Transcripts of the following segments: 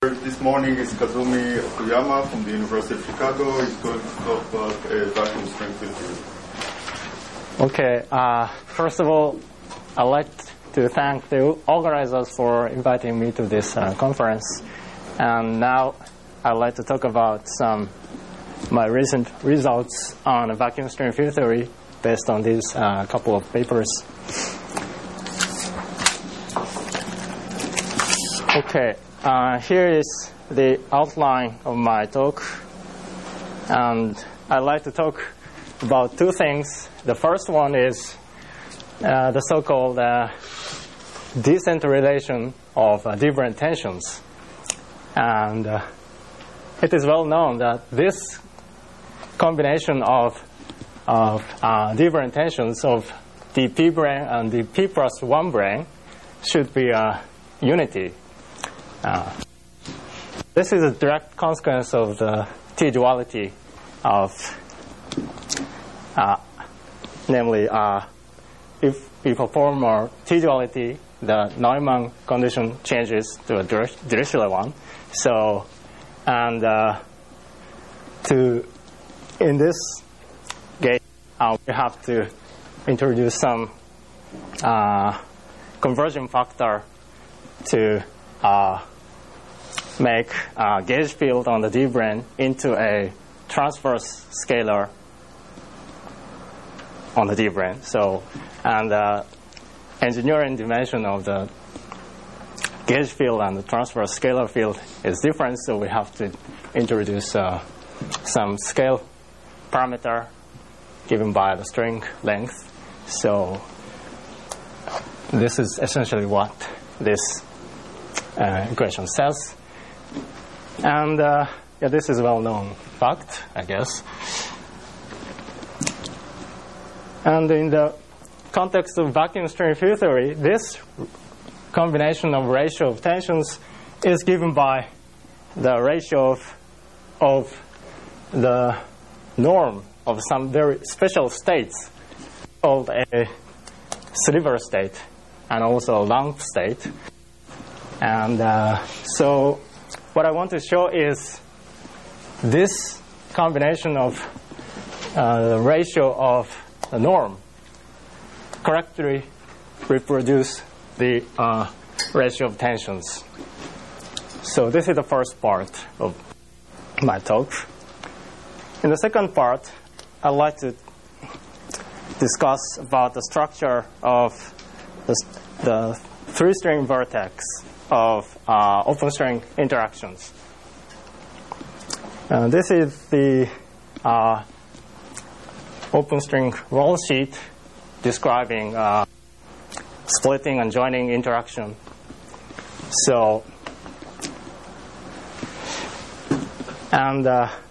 This morning is Kazumi Okuyama from the University of Chicago. He's going to talk about vacuum string theory. Okay, first of all, I'd like to thank the organizers for inviting me to this conference. And now I'd like to talk about my recent results on vacuum string field theory based on these couple of papers. Okay, here is the outline of my talk. And I'd like to talk about two things. The first one is the so-called decent relation of different tensions. And it is well known that this combination of different tensions of the p brane and the p plus 1 brane should be a unity. This is a direct consequence of the T-duality of, namely, if we perform a T-duality, the Neumann condition changes to a Dirichlet one. So, and in this case, we have to introduce some conversion factor to make a gauge field on the D brane into a transverse scalar on the D brane. So, and the engineering dimension of the gauge field and the transverse scalar field is different, so we have to introduce some scale parameter given by the string length. So this is essentially what this equation says. And this is a well-known fact, I guess. And in the context of vacuum string field theory, this combination of ratio of tensions is given by the ratio of the norm of some very special states called a sliver state and also a lump state. And so what I want to show is this combination of the ratio of the norm correctly reproduce the ratio of tensions. So this is the first part of my talk. In the second part, I'd like to discuss about the structure of the three-string vertex of open string interactions. This is the open string roll sheet describing splitting and joining interaction. So, and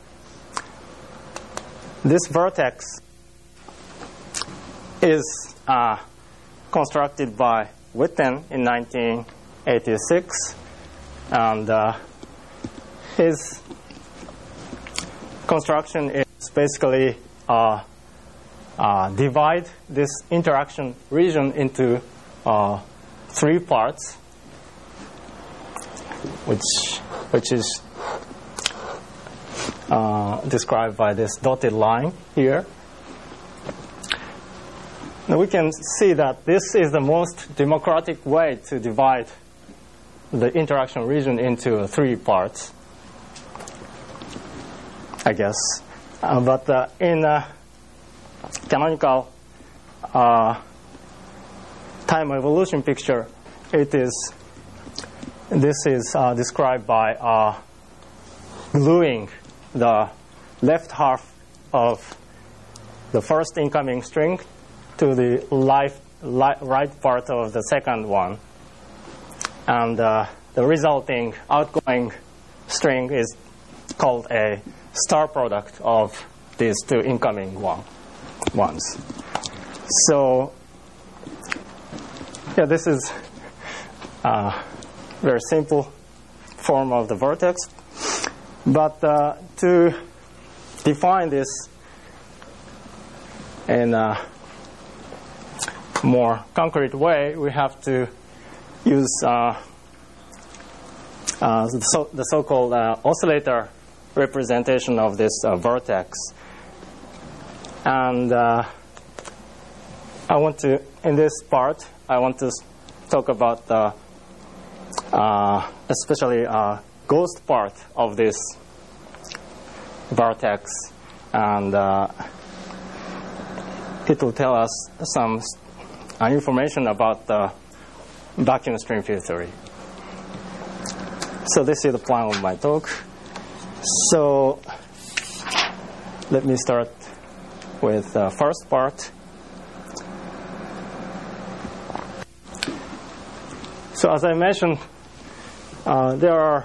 this vertex is constructed by Witten in 1986, and his construction is basically divide this interaction region into three parts, which is described by this dotted line here. Now we can see that this is the most democratic way to divide the interaction region into three parts, I guess. But in canonical time evolution picture, this is described by gluing the left half of the first incoming string to the right part of the second one. And the resulting outgoing string is called a star product of these two incoming ones. So, this is a very simple form of the vertex. But to define this in a more concrete way, we have to use the so-called oscillator representation of this vertex. And in this part, I want to talk about the especially ghost part of this vertex, and it will tell us some information about the vacuum string field theory. So this is the plan of my talk. So let me start with the first part. So as I mentioned, there are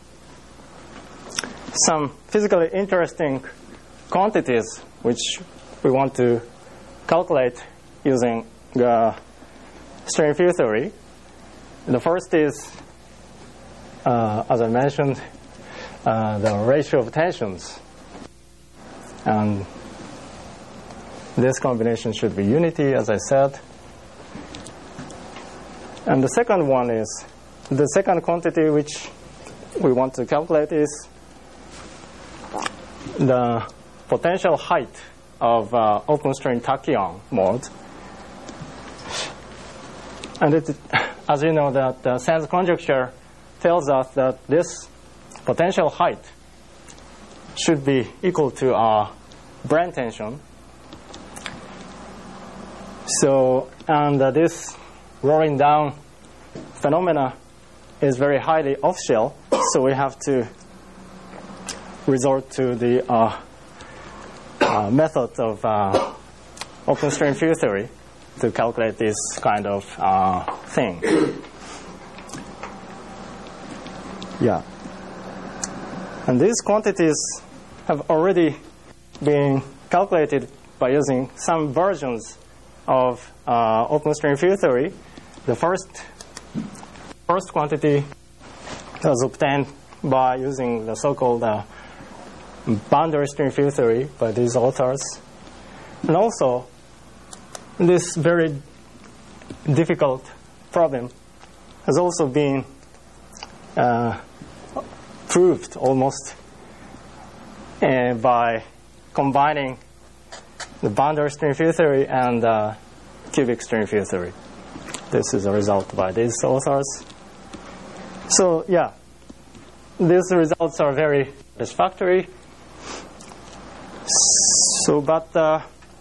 some physically interesting quantities which we want to calculate using the string field theory. The first is, as I mentioned, the ratio of tensions. And this combination should be unity, as I said. And the second one is, the second quantity which we want to calculate is the potential height of open string tachyon mode. And as you know, that the sense conjecture tells us that this potential height should be equal to our Brane tension. So, and this rolling down phenomena is very highly off-shell, so we have to resort to the method of open string field theory to calculate this kind of thing. Yeah. And these quantities have already been calculated by using some versions of open string field theory. The first quantity was obtained by using the so-called boundary string field theory by these authors. And also, this very difficult problem has also been proved almost by combining the boundary string field theory and cubic string field theory. This is a result by these authors. So yeah, these results are very satisfactory. So, but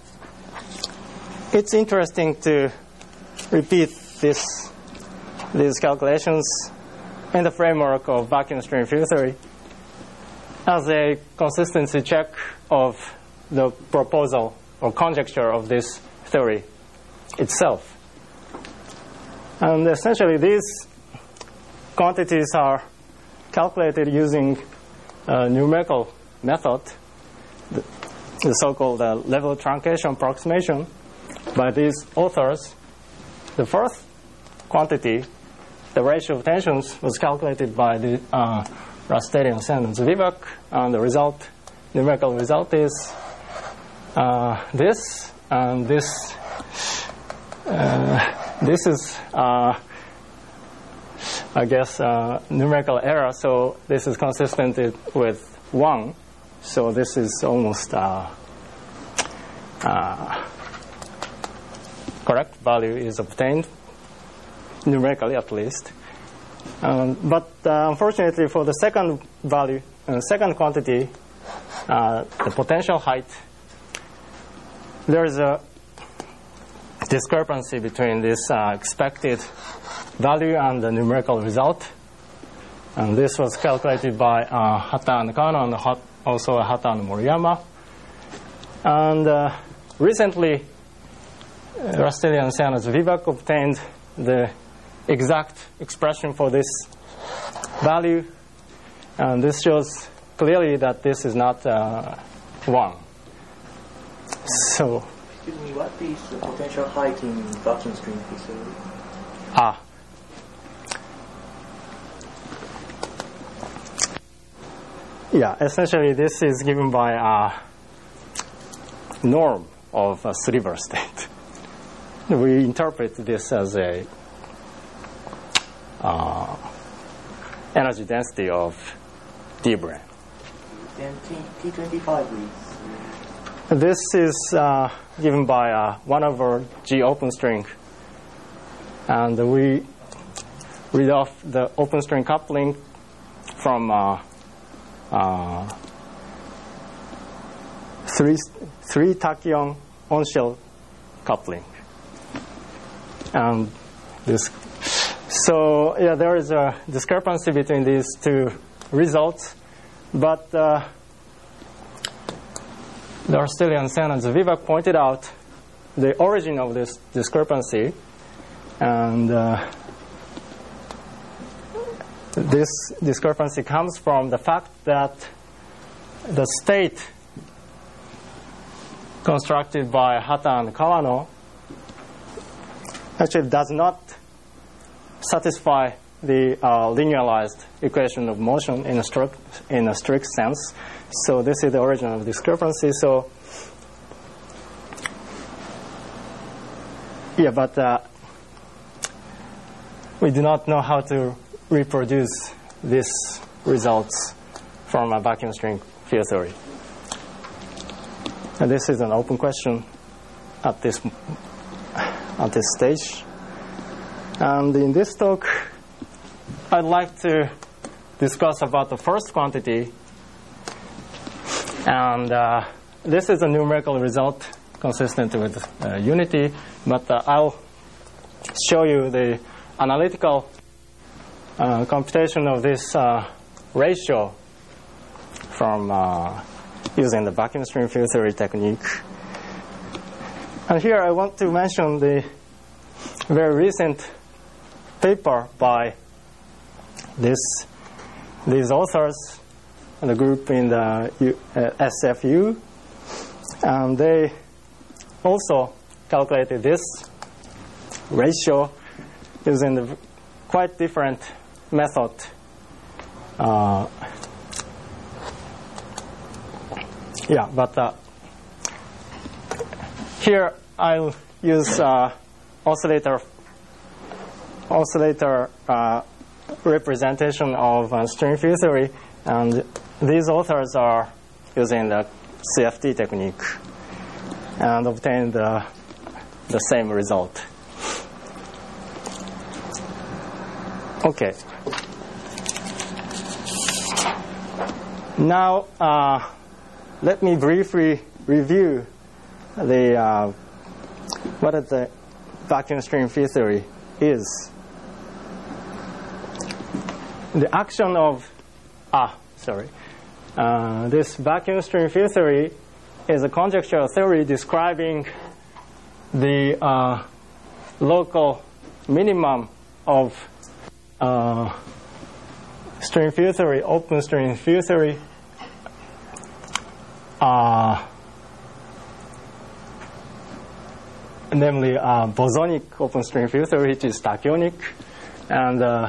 it's interesting to repeat these calculations in the framework of vacuum string field theory as a consistency check of the proposal or conjecture of this theory itself. And essentially, these quantities are calculated using a numerical method, the so-called level truncation approximation by these authors. The first quantity, the ratio of tensions, was calculated by the Rastelian, Sen, and Zwiebak, and the numerical result is this, and this. This is, I guess, numerical error, so this is consistent with 1. So this is almost correct value is obtained, numerically at least. But unfortunately, for the second value, second quantity, the potential height, there is a discrepancy between this expected value and the numerical result. And this was calculated by Hata and Kano and also Hata and Moriyama. And recently, Rastelian, Sen, and Zwiebak obtained the exact expression for this value. And this shows clearly that this is not 1. So, excuse me, what is the potential height in vacuum string field theory? Yeah, essentially this is given by a norm of a sliver state. We interpret this as a energy density of D brane. Then T25 is... This is given by 1 over G open string. And we read off the open string coupling from three tachyon on-shell coupling. And this, so yeah, there is a discrepancy between these two results, but the Arstelian-Sen and Vivak pointed out the origin of this discrepancy, and this discrepancy comes from the fact that the state constructed by Hata and Kawano actually does not satisfy the linearized equation of motion in a strict sense. So this is the origin of discrepancy. So yeah, but we do not know how to reproduce these results from a vacuum string field theory. And this is an open question at this stage. And in this talk, I'd like to discuss about the first quantity. And this is a numerical result consistent with unity, but I'll show you the analytical computation of this ratio from using the vacuum string field theory technique. And here I want to mention the very recent paper by these authors and the group in the SFU, and they also calculated this ratio using the quite different method. Yeah, but here I'll use oscillator representation of string field theory, and these authors are using the CFT technique and obtained the same result. Okay. Now let me briefly review the what the vacuum string field theory is. The action of this vacuum string field theory is a conjectural theory describing the local minimum of string field theory, open string field theory, namely bosonic open string field theory, which is tachyonic. And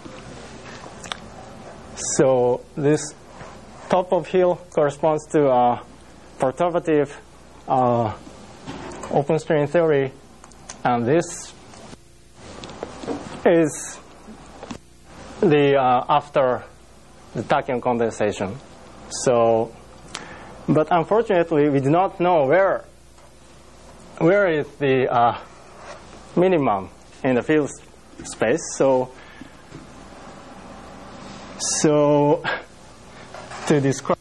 so this top of hill corresponds to a perturbative open string theory, and this is the after the tachyon condensation. So, but unfortunately, we do not know where is the minimum in the field space. So to describe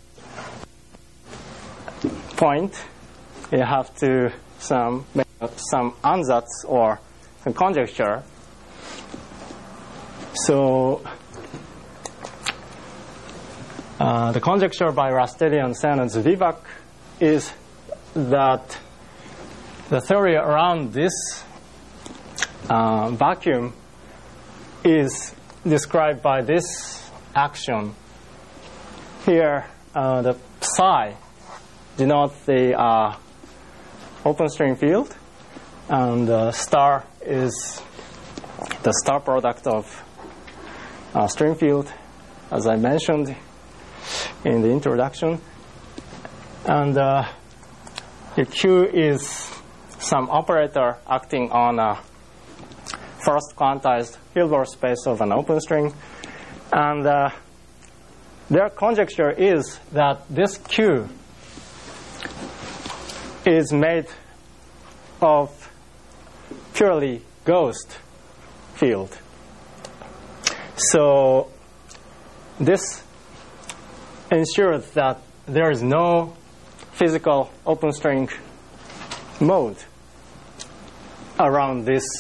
point, you have to make some ansatz or a conjecture. So the conjecture by Rastelian-Sen and Vivak is that the theory around this vacuum is described by this action. Here, the psi denotes the open string field, and star is the star product of string field, as I mentioned in the introduction. And the Q is some operator acting on a first quantized Hilbert space of an open string. And their conjecture is that this Q is made of purely ghost field. So this ensures that there is no physical open string mode around this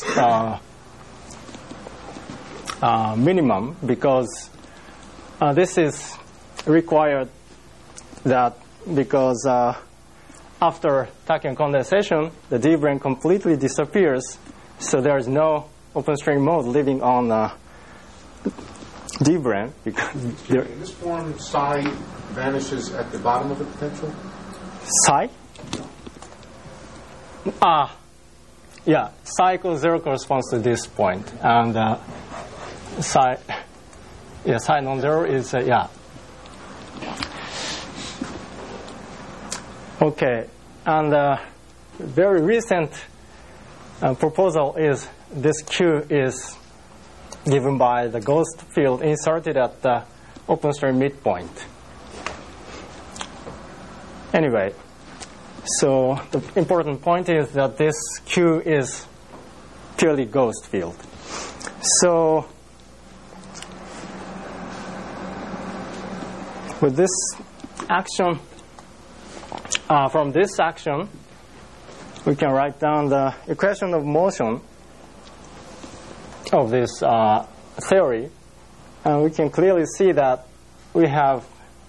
minimum, because this is required that because after tachyon condensation, the d brane completely disappears, so there is no open string mode living on d brane. In this form, psi vanishes at the bottom of the potential? Psi? Yeah, psi equals 0 corresponds to this point, and psi non-zero is yeah. Okay, and very recent proposal is this Q is given by the ghost field inserted at the open string midpoint. Anyway, so the important point is that this Q is purely ghost field. So with this action, from this action, we can write down the equation of motion of this theory, and we can clearly see that we have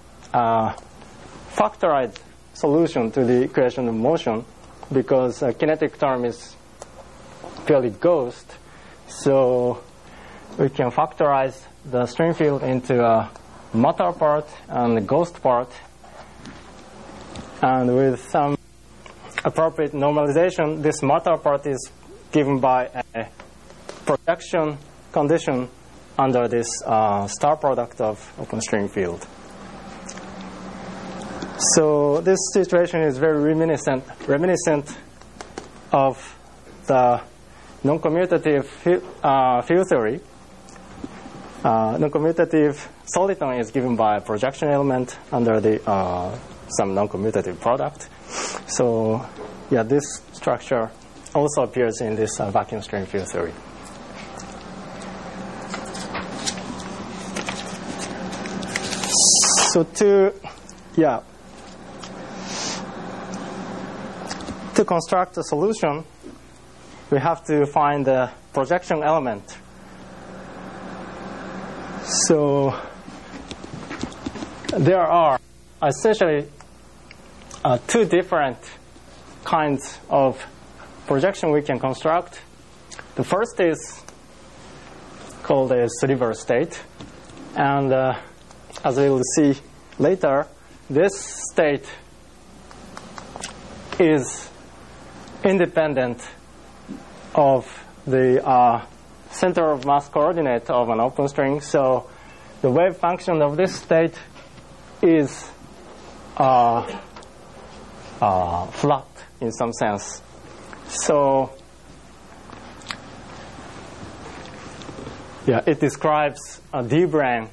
factorized solution to the equation of motion, because kinetic term is purely ghost. So we can factorize the string field into a matter part and the ghost part, and with some appropriate normalization, this matter part is given by a projection condition under this star product of open string field. So this situation is very reminiscent of the non-commutative field theory. Non-commutative soliton is given by a projection element under the some non-commutative product. So yeah, this structure also appears in this vacuum string field theory. So to construct a solution, we have to find the projection element. So there are essentially two different kinds of projection we can construct. The first is called a sliver state, and as we will see later, this state is independent of the center of mass coordinate of an open string. So the wave function of this state is flat in some sense. So yeah, it describes a d brane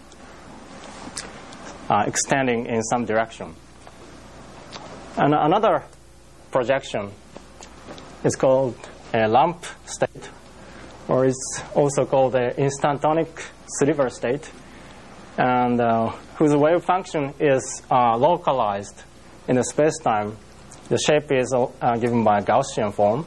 extending in some direction. And another projection is called a lamp state, or it's also called an instantonic sliver state, and whose wave function is localized in the space-time. The shape is given by a Gaussian form.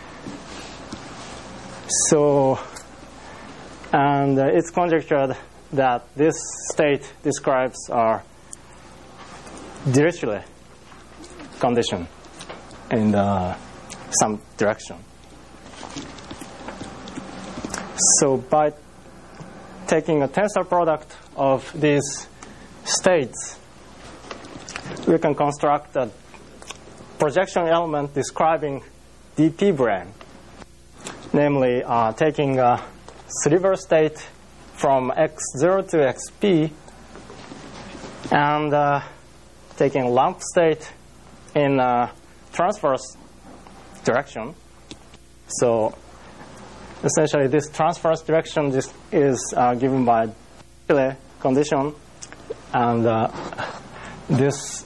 So, and it's conjectured that this state describes our Dirichlet condition in some direction. So by taking a tensor product of these states, we can construct a projection element describing dp brane, namely taking a sliver state from x0 to xp and taking a lamp state in transverse direction. So essentially this transverse direction is given by Dirichlet condition, and this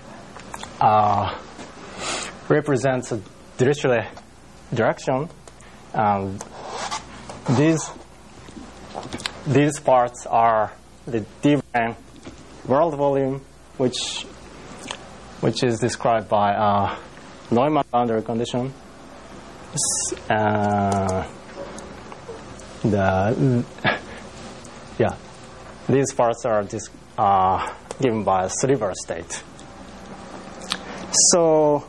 represents a Dirichlet direction, and these parts are the d-brane world volume, which is described by Neumann boundary condition. These parts are given by a sliver state. So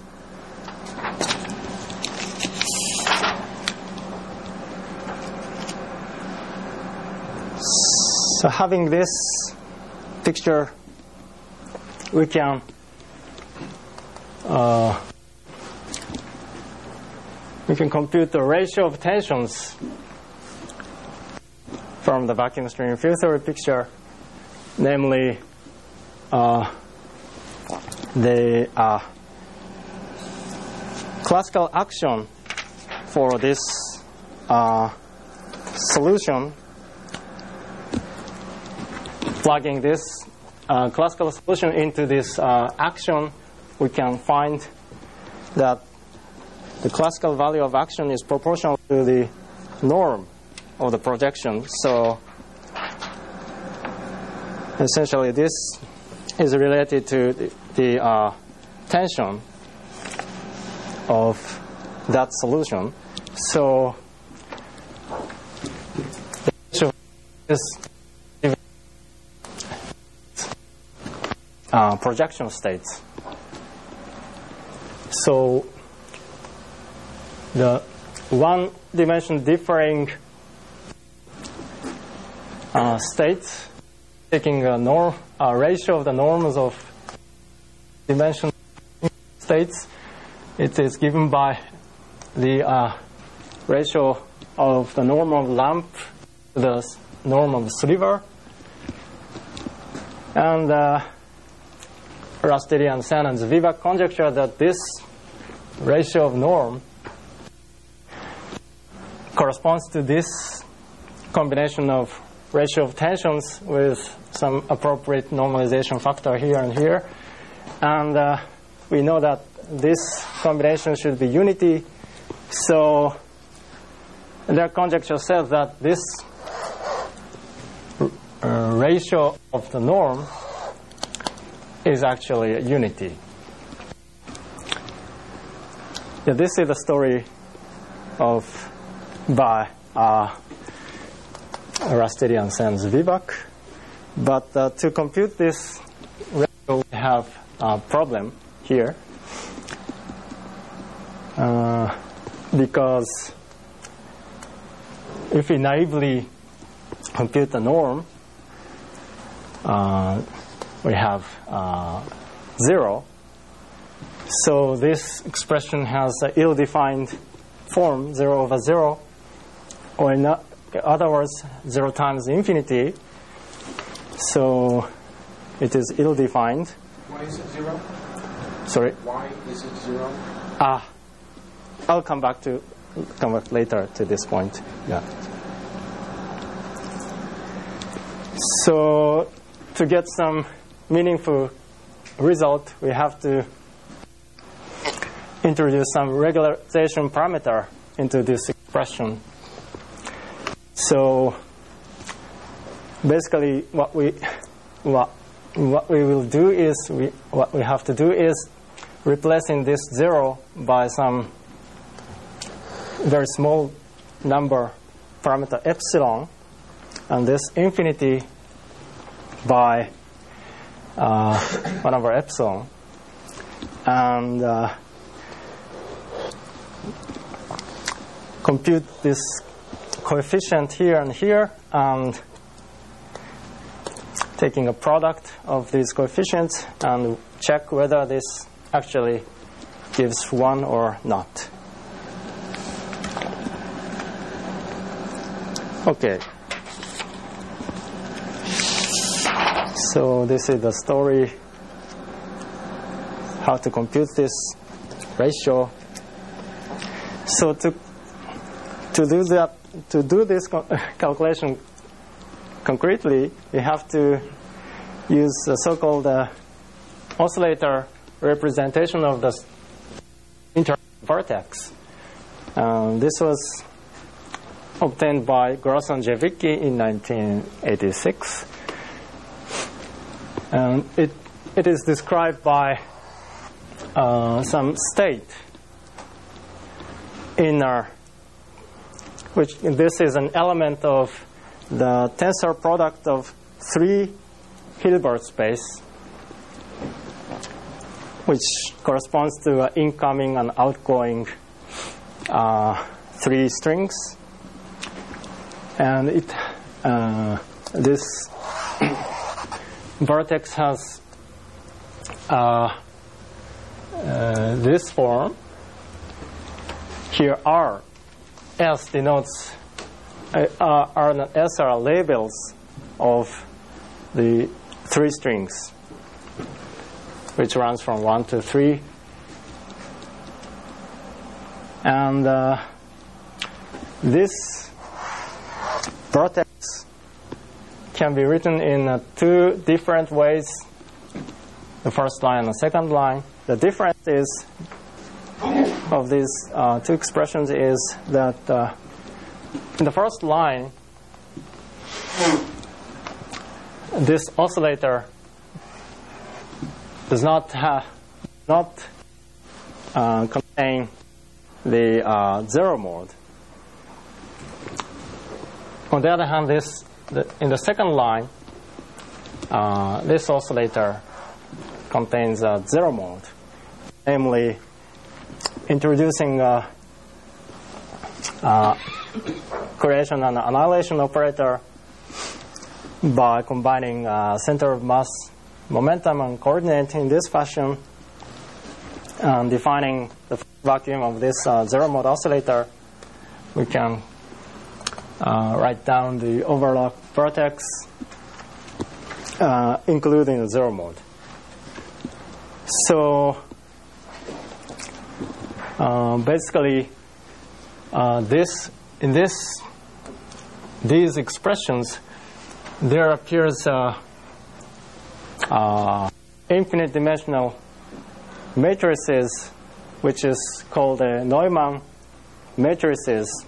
having this picture, we can compute the ratio of tensions from the vacuum string field theory picture, namely the classical action for this solution. Plugging this classical solution into this action, we can find that the classical value of action is proportional to the norm of the projection. So essentially this is related to the tension of that solution. So this projection states. So the one dimension differing states, taking a ratio of the norms of dimension states, it is given by the ratio of the norm of lamp to the norm of sliver. And Rastirian, Sen, and Zwiebak conjecture that this ratio of norm corresponds to this combination of ratio of tensions with some appropriate normalization factor here and here. And we know that this combination should be unity. So their conjecture says that this ratio of the norm is actually a unity. This is the story by Rastirian, Sen, Zwiebak. But to compute this ratio, we have a problem here. Because if we naively compute the norm, we have 0. So this expression has an ill-defined form, 0 over 0, or in other words, 0 times infinity. So it is ill-defined. Why is it 0? Sorry? Why is it 0? I'll come back later to this point. Yeah. So to get some meaningful result, we have to introduce some regularization parameter into this expression. So basically, what we will do is what we have to do is replacing this 0 by some very small number parameter epsilon, and this infinity by 1 over epsilon, and compute this coefficient here and here, and taking a product of these coefficients and check whether this actually gives 1 or not. Okay. So this is the story, how to compute this ratio. So to do this calculation concretely, we have to use the so-called oscillator representation of the vertex. This was obtained by Gross and Jevicki in 1986. And it is described by some state inner, which this is an element of the tensor product of 3 Hilbert space, which corresponds to incoming and outgoing 3 strings. And this vertex has this form. Here R, S denotes, R and S are labels of the 3 strings, which runs from 1 to 3. And this vertex can be written in 2 different ways, the first line and the second line. The difference is of these 2 expressions is that in the first line, this oscillator does not contain the 0 mode. On the other hand, in the second line, this oscillator contains a 0 mode, namely introducing creation and annihilation operator by combining center of mass, momentum, and coordinate in this fashion, and defining the vacuum of this 0 mode oscillator. We can write down the overlap vertex, including the 0 mode. So basically, these expressions, there appears infinite dimensional matrices, which is called Neumann matrices.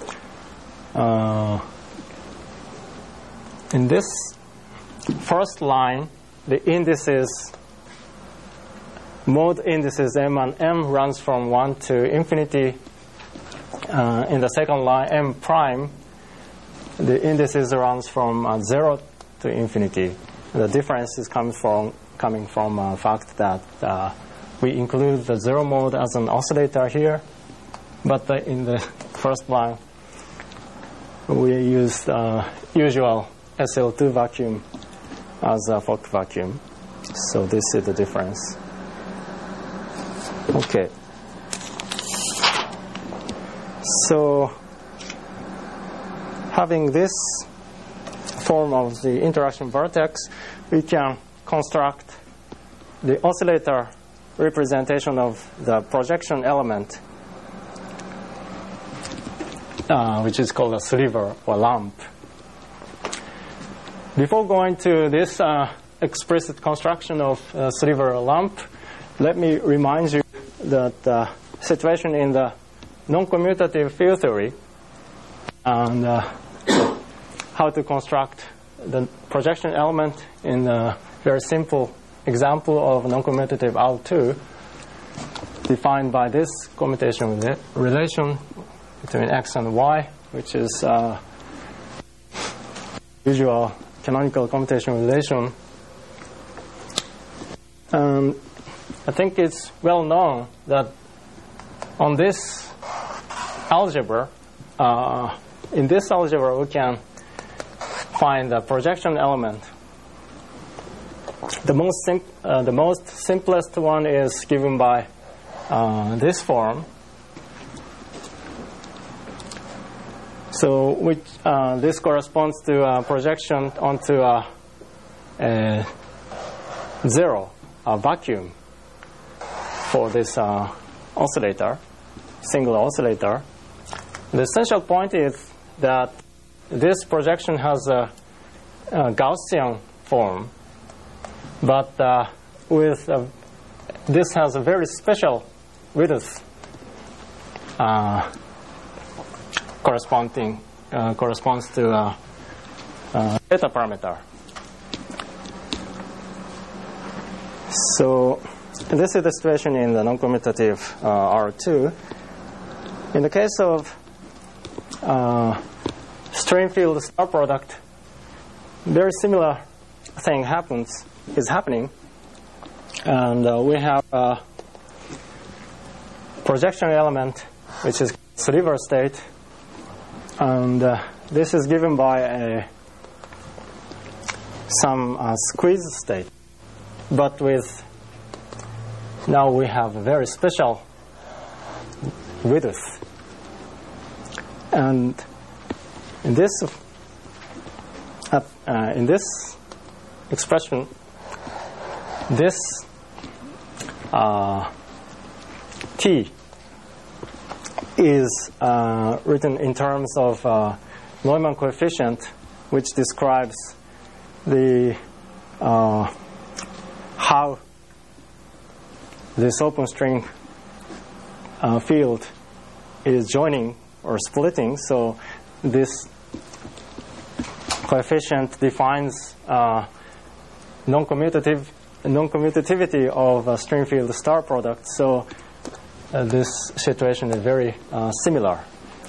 In this first line, the indices, mode indices M and M runs from 1 to infinity. In the second line, M prime, the indices runs from 0 to infinity. The difference is coming from the fact that we include the 0 mode as an oscillator here, but in the first line, we use usual SL2 vacuum as a Fock vacuum. So this is the difference. Okay. So having this form of the interaction vertex, we can construct the oscillator representation of the projection element, which is called a sliver or lump. Before going to this explicit construction of sliver or lump, let me remind you that the situation in the non-commutative field theory and how to construct the projection element in a very simple example of non-commutative L2 defined by this commutation relation between X and Y, which is usual canonical commutation relation. I think it's well known that on this algebra, in this algebra, we can find the projection element. The most simplest one is given by this form. So this corresponds to a projection onto a 0, a vacuum for this oscillator, singular oscillator. The essential point is that this projection has a Gaussian form, but with this has a very special width corresponds to theta parameter. So this is the situation in the non-commutative R2. In the case of strain field star product, very similar thing is happening, and we have a projection element which is sliver state, and this is given by some squeeze state, but with now we have a very special width, and in this expression, this T is written in terms of Neumann coefficient, which describes the how this open string field is joining or splitting. So this coefficient defines non-commutativity of a string field star product. So this situation is very similar.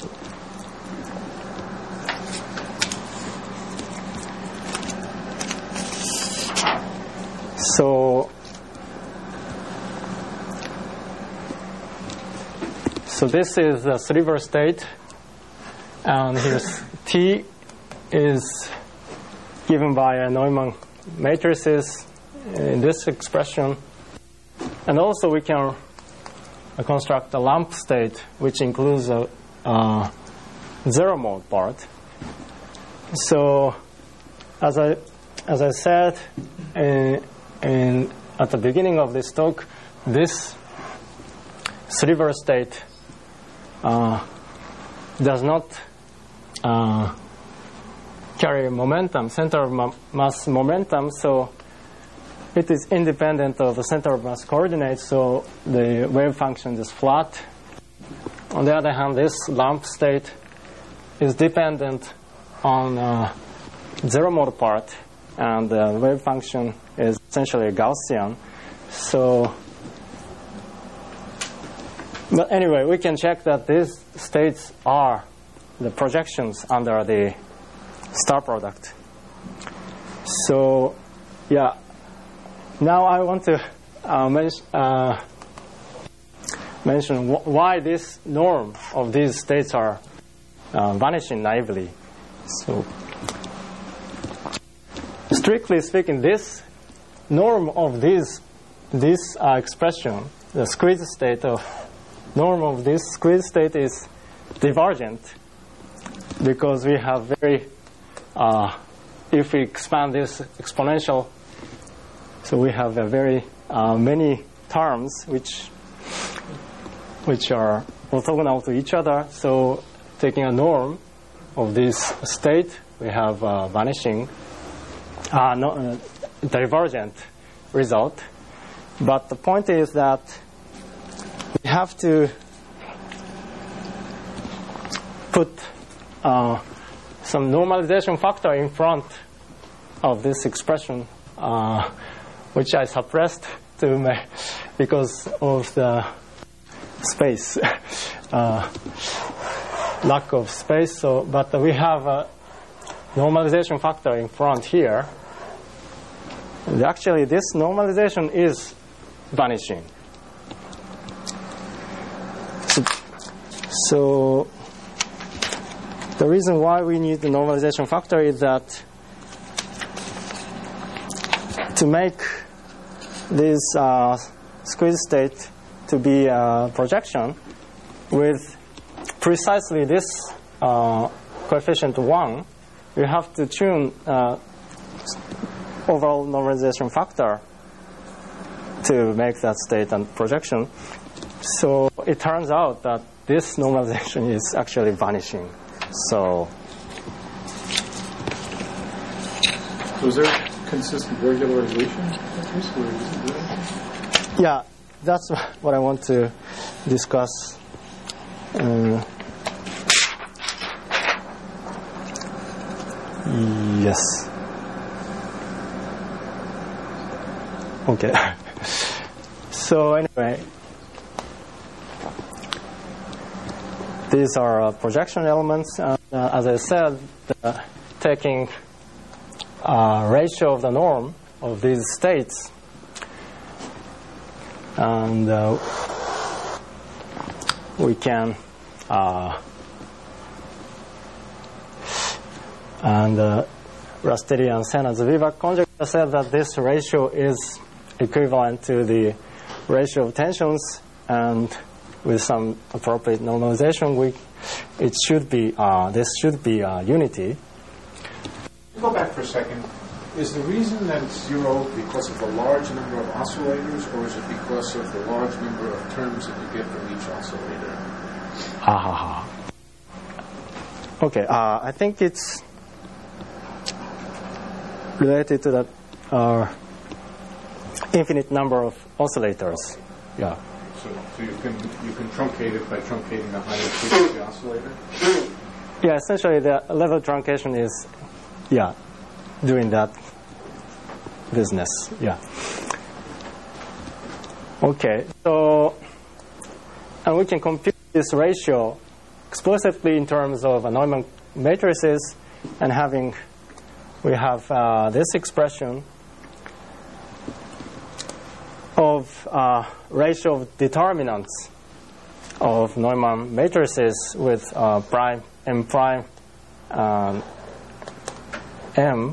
So this is the sliver state, and here's T is given by a Neumann matrices in this expression, and also we can construct a lump state which includes a zero mode part. So as I said at the beginning of this talk, this sliver state does not carry momentum, center of mass momentum, so it is independent of the center of mass coordinates, so the wave function is flat. On the other hand, this lump state is dependent on zero mode part, and the wave function is essentially Gaussian. So, but anyway, we can check that these states are the projections under the star product. So, yeah. Now I want to mention why this norm of these states are vanishing naively. So, strictly speaking, this norm of this expression, the squeeze state of norm of this squeeze state is divergent, because we have very if we expand this exponential, so we have a very many terms which are orthogonal to each other. So taking a norm of this state, we have vanishing, divergent result. But the point is that we have to put some normalization factor in front of this expression, which I suppressed because of the space, lack of space. So, but we have a normalization factor in front here. And actually, this normalization is vanishing. So the reason why we need the normalization factor is that to make this squeeze state to be a projection with precisely this coefficient 1, you have to tune overall normalization factor to make that state a projection. So it turns out that this normalization is actually vanishing. So So is there consistent regularization of this, or is it doing? Yeah, that's what I want to discuss. Yes. Okay. So anyway, these are projection elements. As I said, taking ratio of the norm of these states, and we can Rastetti and Sen as a Vivak conjugate said that this ratio is equivalent to the ratio of tensions, and with some appropriate normalization, it should be this should be unity. Go back for a second. Is the reason that it's zero because of the large number of oscillators, or is it because of the large number of terms that you get from each oscillator? Okay, I think it's related to the infinite number of oscillators. Yeah. So you can truncate it by truncating the higher frequency oscillator? Yeah, essentially the level truncation is, doing that business. Yeah. Okay, so, and we can compute this ratio explicitly in terms of Neumann matrices, and we have this expression of ratio of determinants of Neumann matrices with prime m prime m.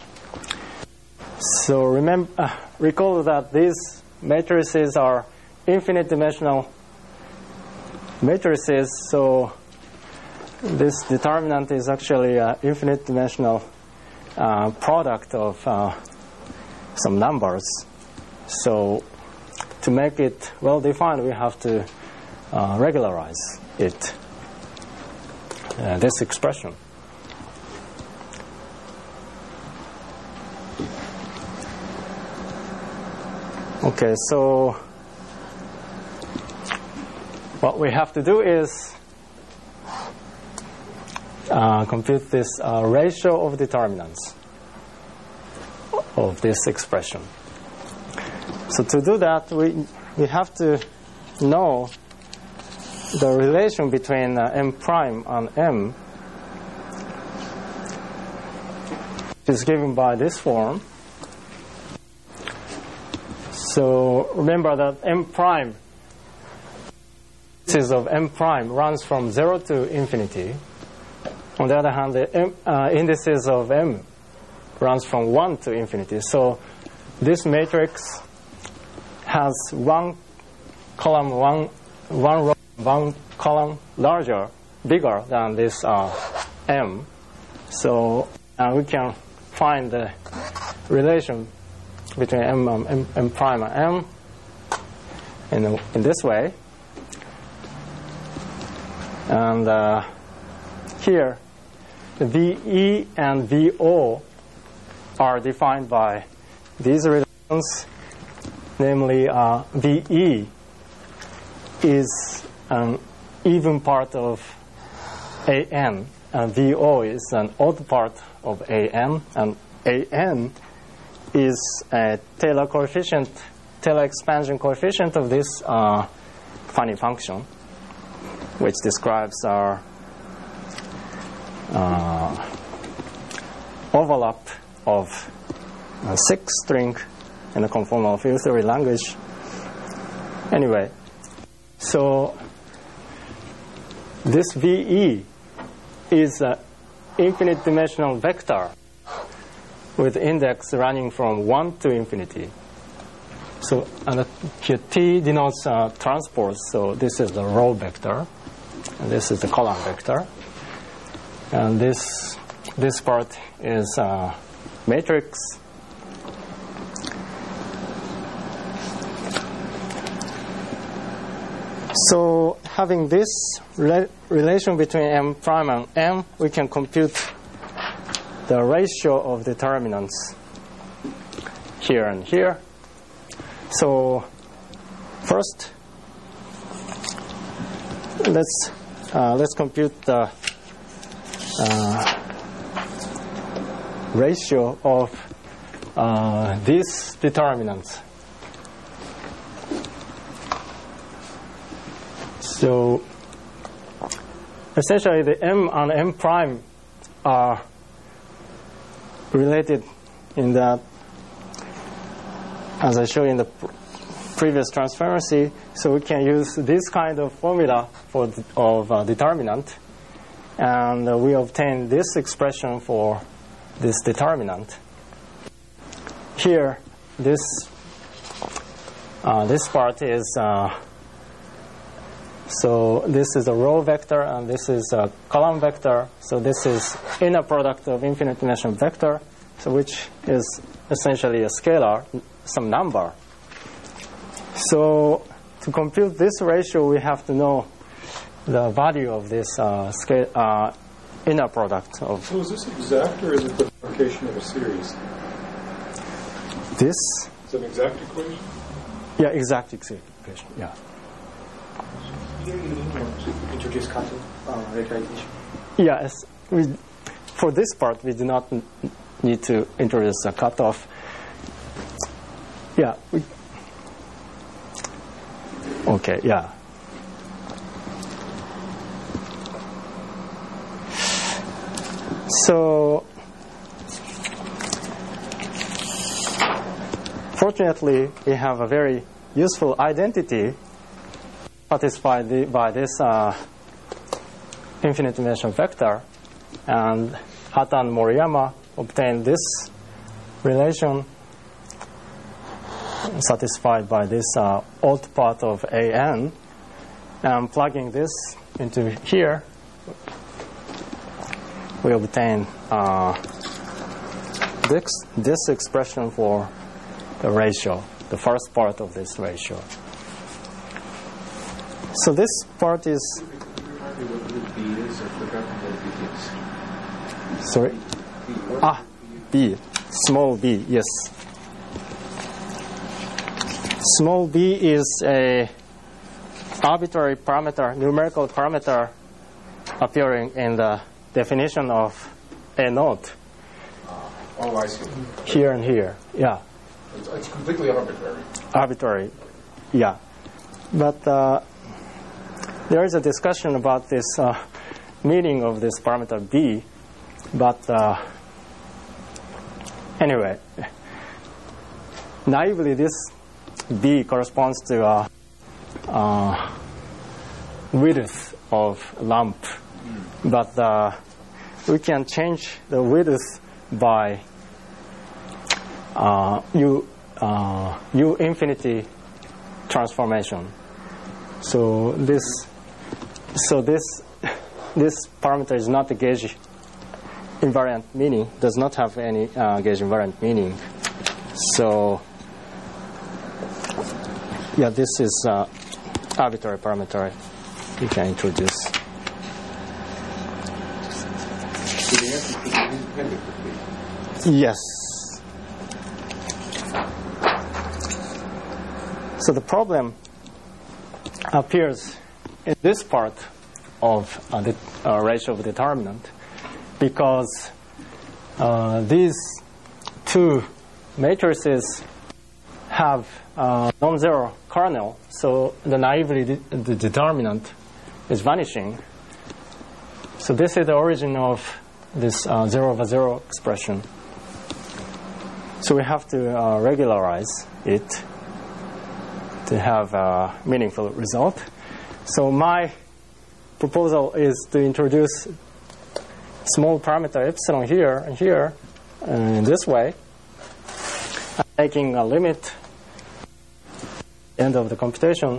So recall that these matrices are infinite dimensional matrices. So this determinant is actually an infinite dimensional product of some numbers. So to make it well defined, we have to regularize it. This expression. Okay, so what we have to do is compute this ratio of determinants of this expression. So to do that, we have to know the relation between m prime and m, which is given by this form. So remember that m prime, indices of m prime runs from 0 to infinity. On the other hand, the indices of m runs from 1 to infinity. So this matrix has one column, one row, one column bigger than this m. So we can find the relation between m prime and m in this way. And here, the VE and VO are defined by these relations. Namely, VE is an even part of AN, and VO is an odd part of AN, and AN is a Taylor expansion coefficient of this funny function, which describes our overlap of a sixth string in the conformal field theory language. Anyway, so this VE is an infinite dimensional vector with index running from 1 to infinity. So, and here T denotes transpose, so this is the row vector, and this is the column vector. And this part is matrix. So having this relation between m prime and m, we can compute the ratio of determinants here and here. So first, let's compute the ratio of these determinants. So essentially, the m and m prime are related in that, as I showed in the previous transparency. So we can use this kind of formula of determinant, and we obtain this expression for this determinant. Here, this part is so this is a row vector and this is a column vector. So this is inner product of infinite dimensional vector, so which is essentially a scalar, some number. So to compute this ratio, we have to know the value of this inner product of. So is this exact, or is it the multiplication of a series? This? Is it an exact equation? Yeah, exact equation. Yeah. Here you need to introduce cutting regularization. Yes. For this part, we do not need to introduce a cutoff. Yeah. Okay, yeah. So, fortunately, we have a very useful identity satisfied by this infinite dimensional vector, and Hata and Moriyama obtained this relation satisfied by this odd part of AN, and plugging this into here, we obtain this expression for the ratio, the first part of this ratio. So this part is. What B is? I forgot what B is. Sorry. B, small b. Yes. Small b is a arbitrary parameter, numerical parameter, appearing in the definition of a node. Oh, I see. Here and here. Yeah. It's completely arbitrary. Arbitrary. Yeah. But there is a discussion about this meaning of this parameter b, but anyway, naively this b corresponds to width of lamp, but we can change the width by U infinity transformation. So this parameter is not a gauge invariant meaning, does not have any gauge invariant meaning. So yeah, this is arbitrary parameter you can introduce. So the answer could be independent of B. Yes. So the problem appears in this part of the ratio of determinant, because these two matrices have non-zero kernel, so naively the determinant is vanishing. So this is the origin of this 0 over 0 expression. So we have to regularize it to have a meaningful result. So my proposal is to introduce small parameter epsilon here and here in this way, taking a limit end of the computation.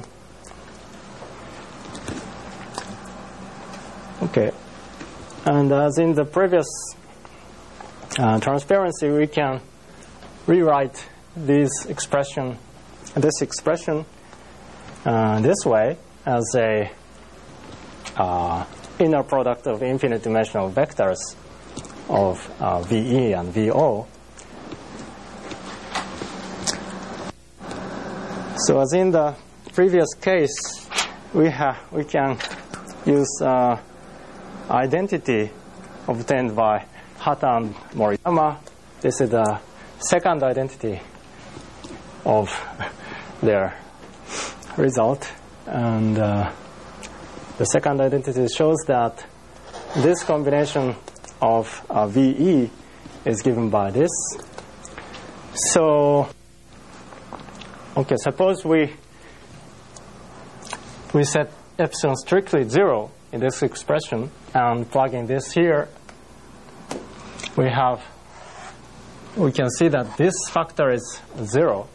Okay, and as in the previous transparency, we can rewrite this expression this way as a inner product of infinite dimensional vectors of VE and VO. So as in the previous case, we can use identity obtained by Hata and Moriyama. This is the second identity of their result, and the second identity shows that this combination of VE is given by this. So, okay, suppose we set epsilon strictly 0 in this expression and plug in this here. We can see that this factor is 0.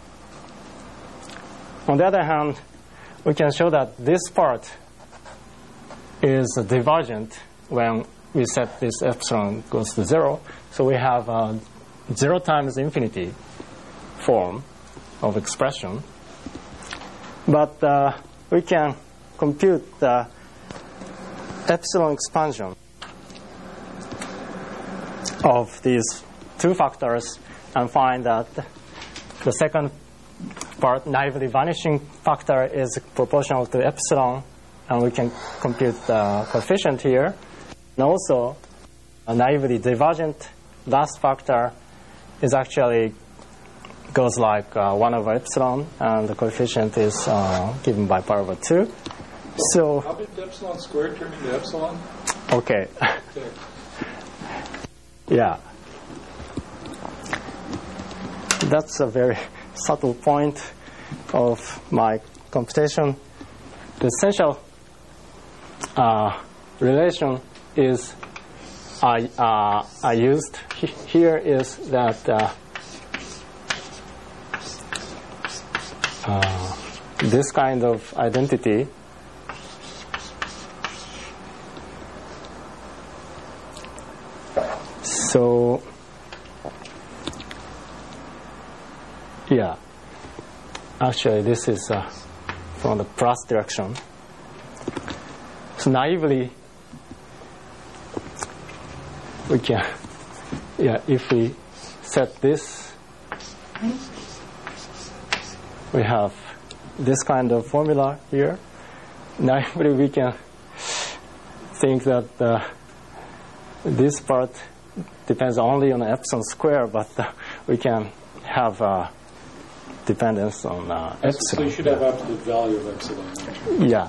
On the other hand, we can show that this part is divergent when we set this epsilon goes to 0. So we have a 0 times infinity form of expression. But we can compute the epsilon expansion of these two factors and find that the second part, naively vanishing factor, is proportional to epsilon, and we can compute the coefficient here. And also, a naively divergent last factor is actually goes like 1 over epsilon, and the coefficient is given by pi over 2. So, how did epsilon squared turn into epsilon? Okay. Yeah. That's a very subtle point of my computation. The essential relation is I used here is that this kind of identity so yeah, actually this is from the plus direction. So naively we can, if we set this, we have this kind of formula here. Naively we can think that this part depends only on epsilon square, but we can have dependence on epsilon. So you should have absolute value of epsilon. Yeah.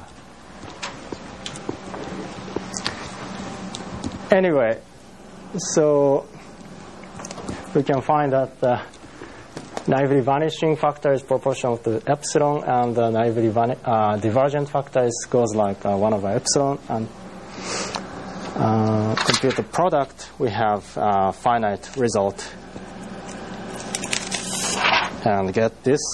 Anyway, so we can find that the naively vanishing factor is proportional to epsilon, and the naively divergent factor goes like 1 over epsilon. And compute the product, we have a finite result and get this.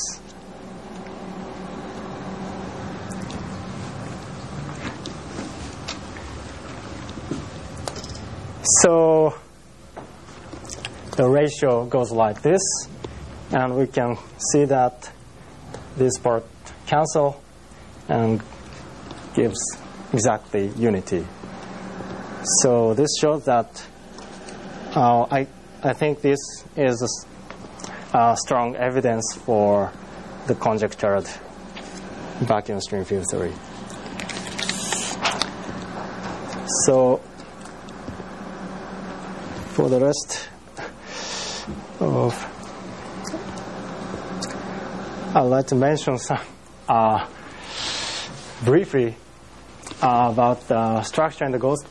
So the ratio goes like this, and we can see that this part cancel and gives exactly unity. So this shows that I think this is a strong evidence for the conjectured vacuum string field theory. So for the rest of, I'd like to mention some briefly about the structure in the ghost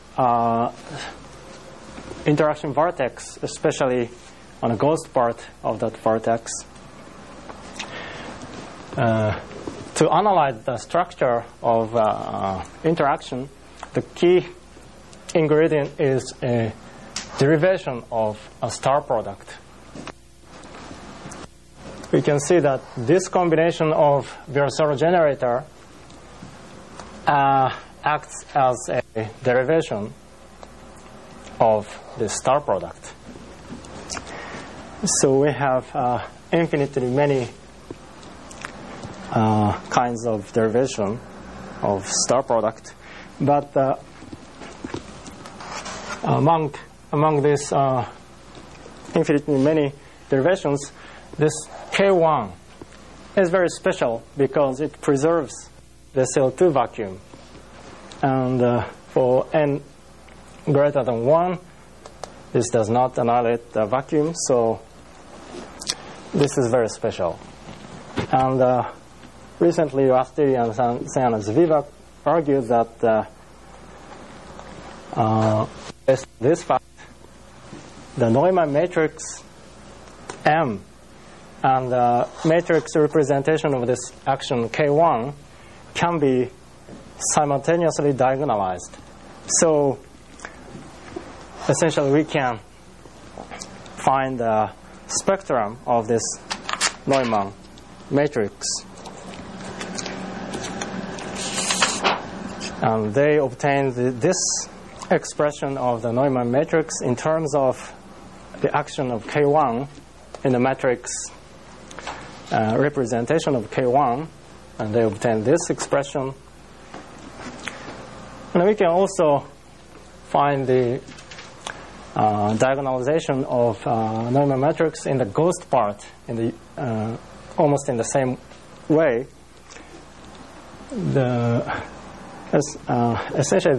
interaction vortex, especially on the ghost part of that vortex. To analyze the structure of interaction, the key ingredient is a derivation of a star product. We can see that this combination of Virasoro generator acts as a derivation of the star product. So we have infinitely many kinds of derivation of star product, but among these infinitely many derivations, this K1 is very special because it preserves the CO2 vacuum. And for n greater than 1, this does not annihilate the vacuum, so this is very special. And recently, Raftery and Sen and Zvivak argued that this fact, the Neumann matrix M and the matrix representation of this action K1 can be simultaneously diagonalized. So essentially we can find the spectrum of this Neumann matrix. And they obtained this expression of the Neumann matrix in terms of the action of K1 in the matrix representation of K1, and they obtained this expression. And we can also find the diagonalization of Neumann matrix in the ghost part in the almost in the same way. Essentially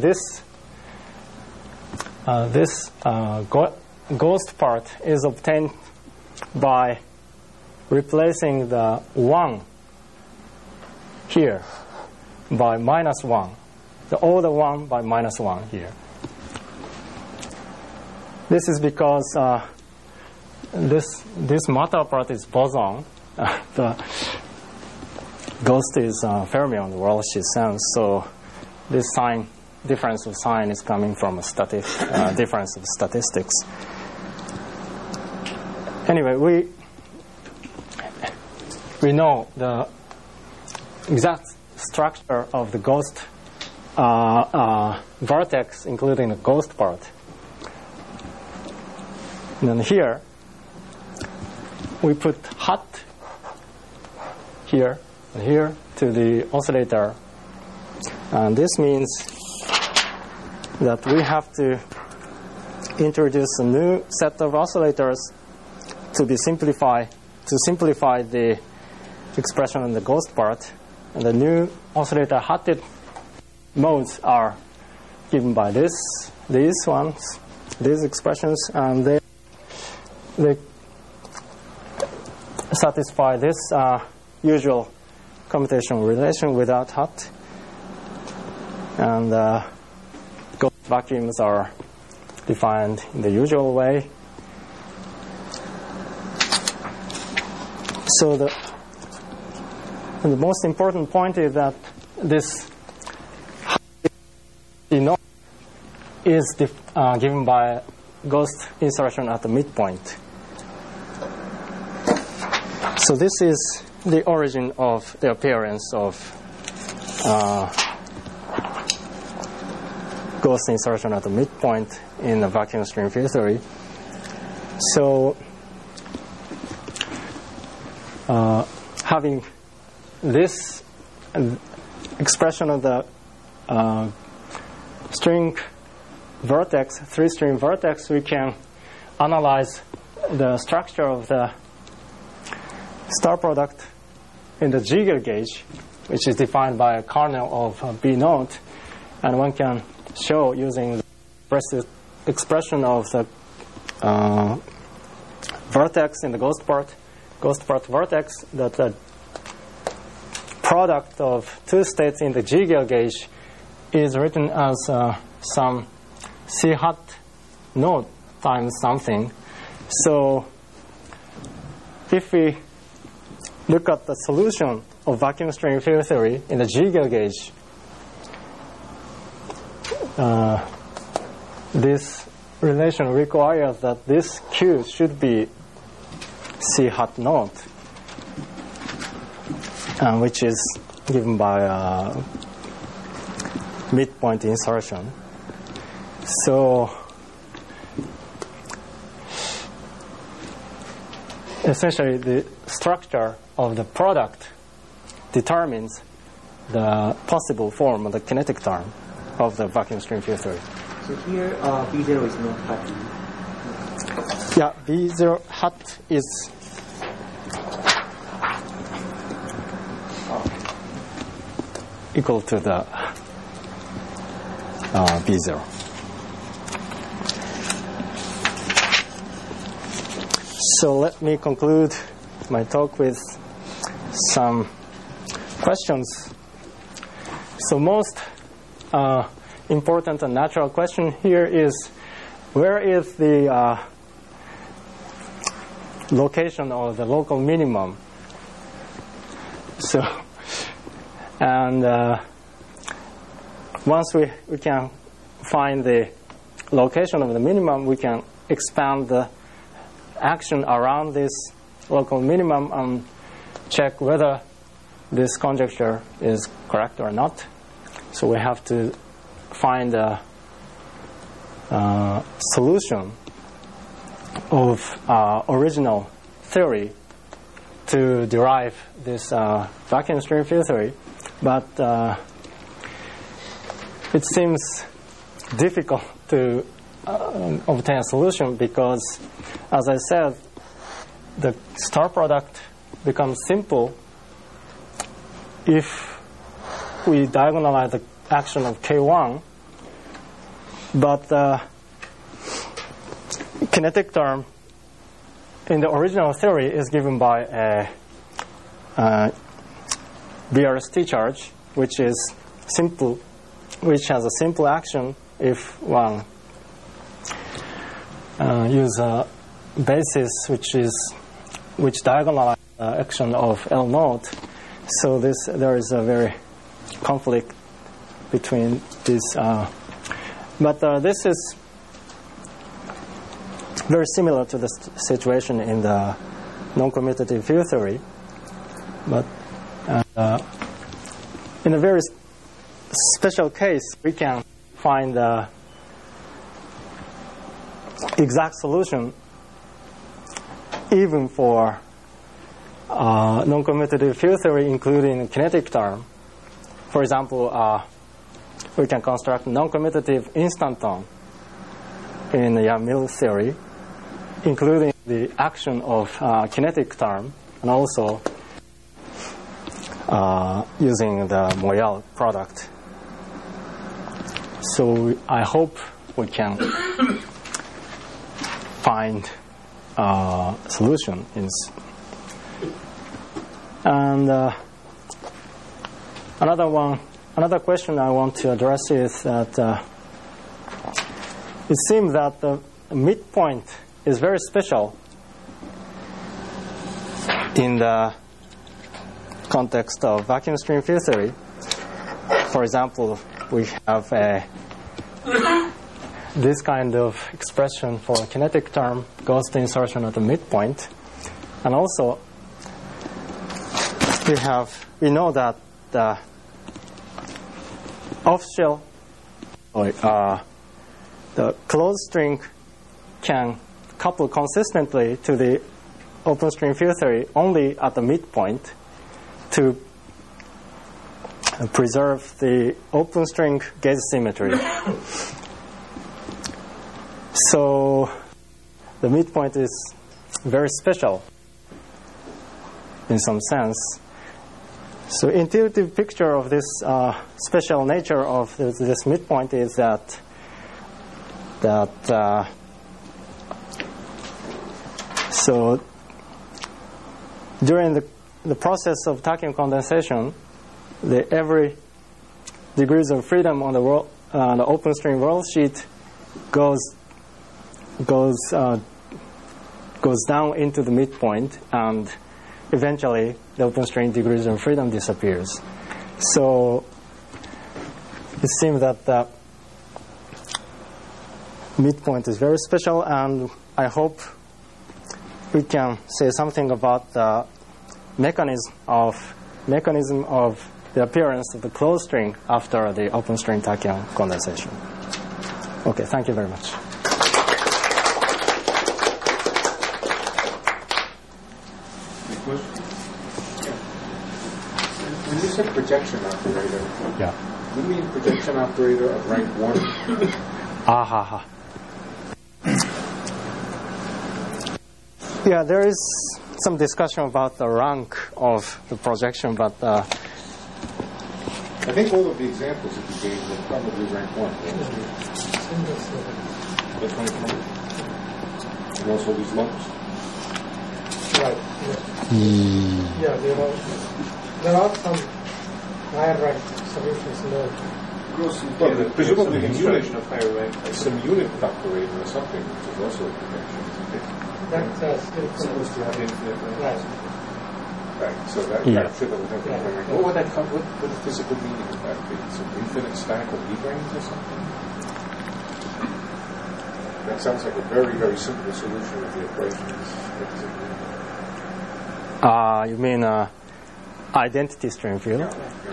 this ghost part is obtained by replacing the 1 here by -1, the older 1 by -1 here. This is because this matter part is boson. The ghost is fermion, the Walsh sense. So this difference of sign is coming from a difference of statistics. Anyway, we know the exact structure of the ghost vertex, including the ghost part. And then here, we put hat here and here to the oscillator. And this means that we have to introduce a new set of oscillators to simplify the expression in the ghost part. And the new oscillator hatted modes are given by these expressions, and they satisfy this usual computational relation without hat. And ghost vacuums are defined in the usual way. So the most important point is that this is given by ghost insertion at the midpoint. So this is the origin of the appearance of ghost insertion at the midpoint in the vacuum string field theory. So having this expression of the string vertex, three-string vertex, we can analyze the structure of the star product in the Ziegler gauge, which is defined by a kernel of B naught, and one can show using the expression of the vertex in the ghost part vertex that the product of two states in the Ziegler gauge is written as some C hat node times something. So if we look at the solution of vacuum string field theory in the Ziegler gauge, this relation requires that this Q should be C hat node, which is given by midpoint insertion. So essentially the structure of the product determines the possible form of the kinetic term of the vacuum string field theory. So here B0 is not happy. Yeah, B0 hat is equal to the B0. So let me conclude my talk with some questions. So most important and natural question here is, where is the location of the local minimum? So, and once we can find the location of the minimum, we can expand the action around this local minimum and check whether this conjecture is correct or not. So we have to find a solution of original theory to derive this vacuum string field theory, but it seems difficult to obtain a solution because, as I said, the star product becomes simple if we diagonalize the action of K1, but the kinetic term in the original theory is given by a BRST charge, which has a simple action if one use a basis which diagonalizes the action of L node. So there is a very conflict between these, but this is very similar to the situation in the non-commutative field theory. But in a very special case, we can find the exact solution even for non-commutative field theory, including kinetic term. For example, we can construct non-commutative instanton in the Yang-Mills theory, including the action of kinetic term, and also using the Moyal product. So I hope we can find a solution. And another question I want to address is that it seems that the midpoint is very special in the context of vacuum stream field theory. For example, we have this kind of expression for a kinetic term goes to insertion at the midpoint, and also we know that the off-shell, the closed string can couple consistently to the open string field theory only at the midpoint to preserve the open string gauge symmetry. So the midpoint is very special in some sense. So intuitive picture of this special nature of this midpoint is that so during the process of tachyon condensation, every degrees of freedom on the open string world sheet goes down into the midpoint, and eventually the open string degrees of freedom disappears. So it seems that the midpoint is very special, and I hope we can say something about the mechanism of the appearance of the closed string after the open string tachyon condensation. Okay, thank you very much. When you said projection operator, Yeah. you mean projection operator of rank 1? Yeah, there is some discussion about the rank of the projection, but I think all of the examples that you gave will probably rank 1. That's rank 1. And also these lumps. Right. Yeah, there are some higher rank solutions known. Well, presumably demonstration of higher rank. some unit operator or something, which is also a projection. That's still Supposed to have infinite rank. right. Right. So that should have been Yeah. What would that come? What would the physical meaning of that be? Some infinite stack of Lagrange or something? That sounds like a very, very simple solution of the equations. You mean identity string field?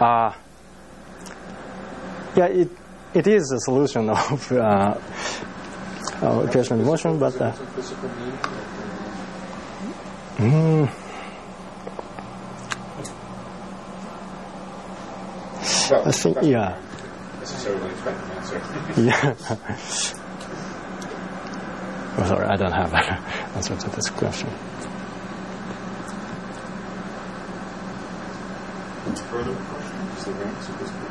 Yeah, it is a solution of equation of motion, but some physical meaning. Well, I think, yeah. necessarily expect an answer. Yeah. Oh, sorry, I don't have an answer to this question. Further questions? Is the rank supposed to be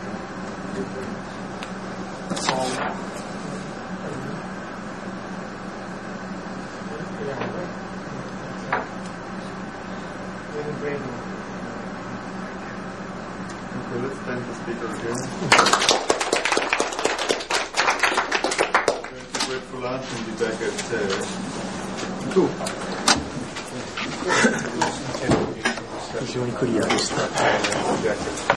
Okay, let's thank the speaker again. We're going to wait for lunch and be back at 2. 非常にクリアでした。